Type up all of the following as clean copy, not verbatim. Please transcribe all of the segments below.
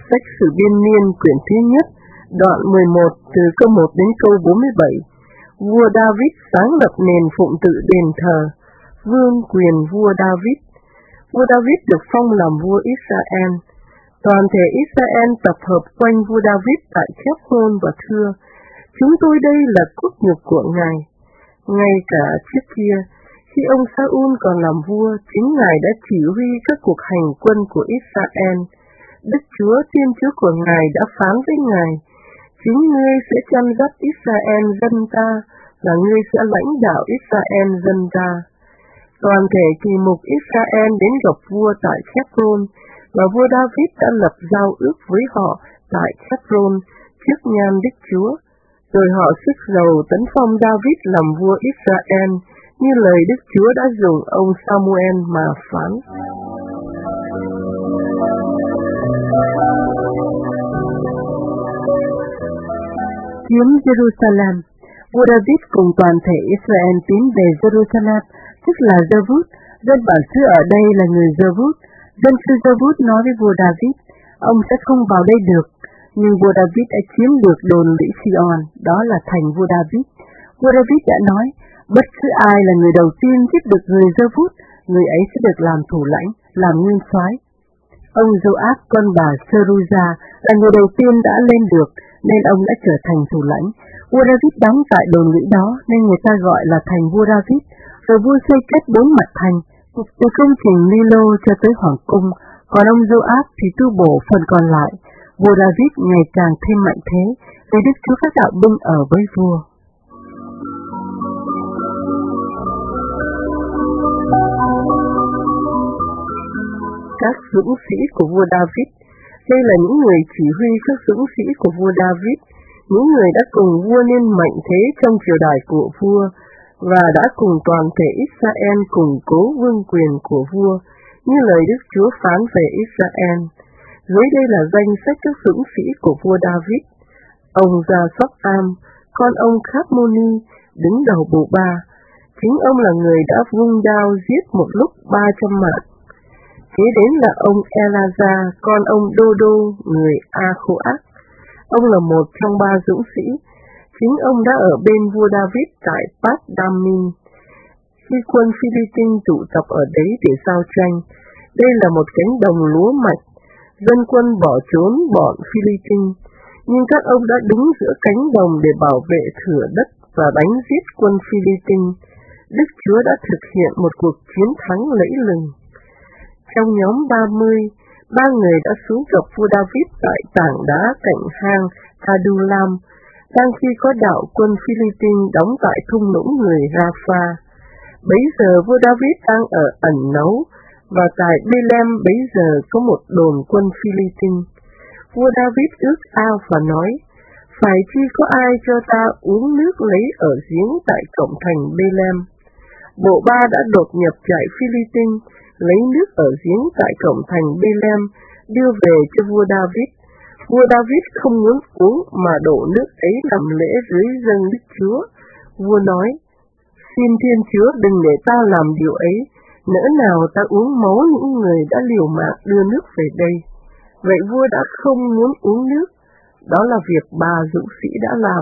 Sách Sử Biên Niên quyển thứ nhất, đoạn 11 từ câu 1 đến câu 47. Vua David sáng lập nền phụng tự đền thờ. Vương quyền vua David. Vua David được phong làm vua Israel. Toàn thể Israel tập hợp quanh vua David tại Hebron và thưa: chúng tôi đây là cốt nhục của ngài. Ngay cả trước kia, khi ông Saul còn làm vua, chính ngài đã chỉ huy các cuộc hành quân của Israel. Đức Chúa Thiên Chúa của ngài đã phán với ngài: chính ngươi sẽ chăn dắt Israel dân ta, và ngươi sẽ lãnh đạo Israel dân ta. Toàn thể kỳ mục Israel đến gặp vua tại Hebron, và vua David đã lập giao ước với họ tại Hebron trước nhan Đức Chúa. Rồi họ sức dầu tấn phong David làm vua Israel, như lời Đức Chúa đã dùng ông Samuel mà phán. Chiếm Jerusalem. Vua David cùng toàn thể Israel tiến về Jerusalem, tức là Giê-vút. Dân bản xứ ở đây là người Giê-vút. Dân xứ Giê-vút nói với vua David: ông sẽ không vào đây được. Nhưng vua David đã chiếm được đồn lũy Sion, đó là thành vua David. Vua David đã nói: bất cứ ai là người đầu tiên giết được người Giê-vút, người ấy sẽ được làm thủ lãnh, làm nguyên soái. Ông Joab con bà Seruja là người đầu tiên đã lên được, nên ông đã trở thành thủ lãnh. Vua David đóng tại đồn lũy đó, nên người ta gọi là thành vua David. Rồi vua xây kết 4 mặt thành, từ công trình Milo cho tới hoàng cung. Còn ông Joab thì tu bổ phần còn lại. Vua David ngày càng thêm mạnh thế, vì Đức Chúa các đạo binh ở với vua. Các dũng sĩ của vua David. Đây là những người chỉ huy các dũng sĩ của vua David, những người đã cùng vua nên mạnh thế trong triều đại của vua, và đã cùng toàn thể Israel củng cố vương quyền của vua, như lời Đức Chúa phán về Israel. Dưới đây là danh sách các dũng sĩ của vua David. Ông Gia-sóc-am, con ông Kháp-mô-ni, đứng đầu bộ ba. Chính ông là người đã vung đao giết một lúc 300 mạng. Kế đến là ông Ela-za, con ông Đô-đô, người A-khô-ác. Ông là một trong 3 dũng sĩ. Chính ông đã ở bên vua David tại Pat-đam-min. Khi quân Phi-li-tinh tụ tập ở đấy để giao tranh, đây là một cánh đồng lúa mạch. Dân quân bỏ trốn bọn Phi-li-tinh, nhưng các ông đã đứng giữa cánh đồng để bảo vệ thửa đất và đánh giết quân Phi-li-tinh. Đức Chúa đã thực hiện một cuộc chiến thắng lẫy lừng. Trong nhóm 30, 3 người đã xuống gặp vua David tại tảng đá cạnh hang Adullam, đang khi có đạo quân Phi-li-tinh đóng tại thung lũng người Rapha. Bấy giờ vua David đang ở ẩn náu, và tại Bê-lem bấy giờ có một đồn quân Phi-li-tinh. Vua David ước ao và nói: phải chi có ai cho ta uống nước lấy ở giếng tại cổng thành Bê-lem. Bộ ba đã đột nhập trại Phi-li-tinh, lấy nước ở giếng tại cổng thành Bê-lem, đưa về cho vua David. Vua David không muốn uống mà đổ nước ấy làm lễ dưới dâng Đức Chúa. Vua nói: xin Thiên Chúa đừng để ta làm điều ấy, nỡ nào ta uống máu những người đã liều mạng đưa nước về đây. Vậy vua đã không muốn uống nước. Đó là việc 3 dũng sĩ đã làm.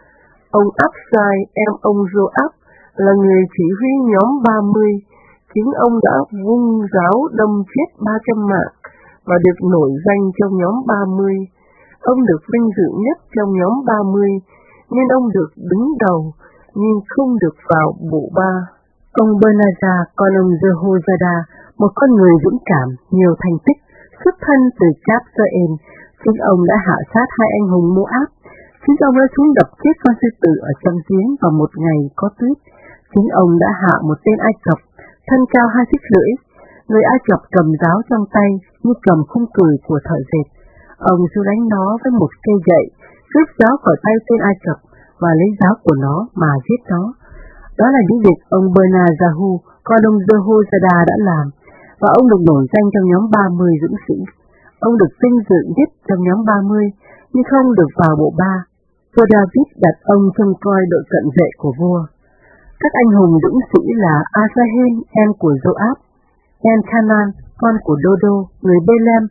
Ông Absai, em ông Joab, là người chỉ huy nhóm 30. Chính ông đã vung giáo đâm chết 300 mạng và được nổi danh trong nhóm 30. Ông được vinh dự nhất trong nhóm 30, nên ông được đứng đầu, nhưng không được vào bộ ba. Ông Benaja, con ông Jehoiada, một con người dũng cảm, nhiều thành tích, xuất thân từ Cháp-giơ-em. Chính ông đã hạ sát 2 anh hùng Moab. Chính ông đã xuống đập chết con sư tử ở trong giếng vào một ngày có tuyết. Chính ông đã hạ một tên Ai Cập, thân cao 2 xích rưỡi. Người Ai Cập cầm giáo trong tay như cầm khung cừi của thợ dệt. Ông giu đánh nó với một cây gậy, rút giáo khỏi tay tên Ai Cập và lấy giáo của nó mà giết nó. Đó là những việc ông Benajahu, con ông Jehoiada đã làm, và ông được nổi danh trong nhóm 30 dũng sĩ. Ông được vinh dự nhất trong nhóm 30, nhưng không được vào bộ ba. Vua David đặt ông trông coi đội cận vệ của vua. Các anh hùng dũng sĩ là Asahel, em của Joab, Elchanan, con của Đô-đô, người Bê-lem,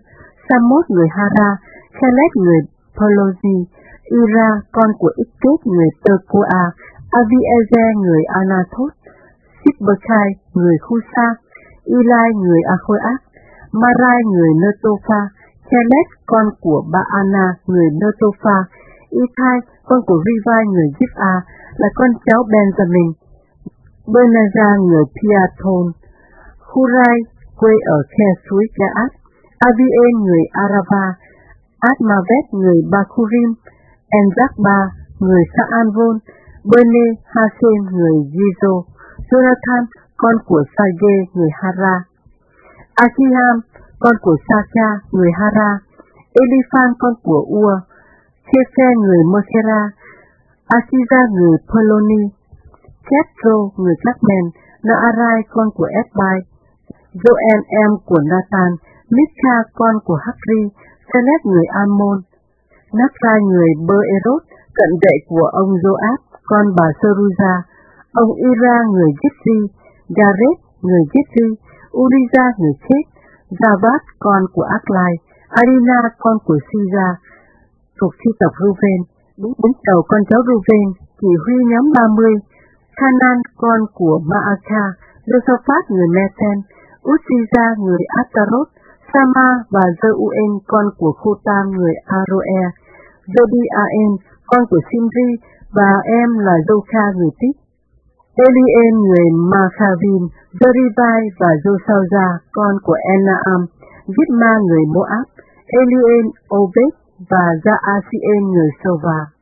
Samot người Hara, Khelet người Pelosi, Ira con của Ikket người Tekoa, Abiezer người Anathot, Sibbekai người Khusa, Eli người Ahoat, Marai người Netofa, Khelet con của Baana người Netofa, Ithai con của Rivai người Gipa là con cháu Benjamin, Benazar người Piathon, Hurai quê ở khe suối Gaat, Abien người Arava, Admavet người Bakurim, Enzakba người Saanvon, Bene Hasen người Gizo, Jonathan con của Sage người Hara, Akiham con của Saka người Hara, Eliphan con của Ua, Chefe người Mokera, Asiza người Peloni, Kethro người Carmen, Naarai con của Esbai, Joel em của Nathan, Mika con của Hakri, Selet người Ammon, Naprai người Beerot, cận vệ của ông Joab, con bà Seruza, ông Ira người Gitri, Gareth người Gitri, Uriza người Chết, Zavat con của Aklai, Arina con của Siza, thuộc chi tộc Ruven, đứng đầu con cháu Ruven, chỉ huy nhóm 30, Hanan con của Maaka, Josaphat người Nethen, Uziza người Atarot, Sama và Zeuel con của Khotam người Aroer, Jodiaen con của Simri và em là Zoka người Tích, Elien người Machavim, Zorivai và Josauza con của Enaam, Gitma người Moab, Elien Obed và Jaasien người Sova.